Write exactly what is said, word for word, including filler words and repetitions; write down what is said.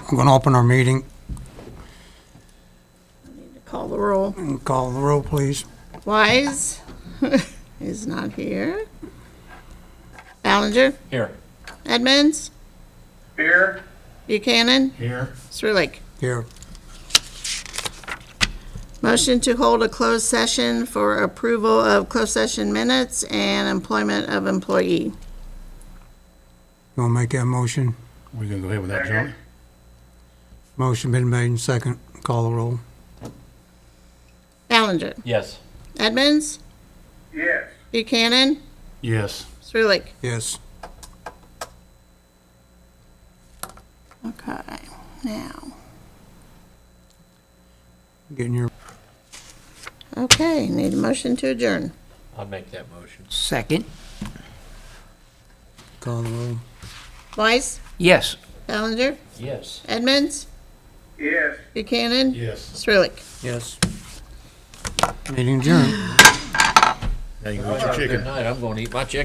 I'm going to open our meeting Call the roll. and call the roll, please. Wise is not here. Ballinger, Here. Edmonds, Here. Buchanan, Here. Srulik. Here. Motion to hold a closed session for approval of closed session minutes and employment of employee. You want to make that motion? We're gonna go ahead with that, John? Motion been made and second. Call the roll. Ballinger, Yes. Edmonds, Yes. Buchanan, Yes. Srulik. Yes. Okay, now, Getting your, okay, need a motion to adjourn. I'll make that motion. Second. call the roll. Wise, Yes. Ballinger, Yes. Edmonds, Yes. Buchanan, Yes. Srulik. Yes. Meeting adjourned. Now you can eat your chicken. Good night, I'm gonna eat my chicken.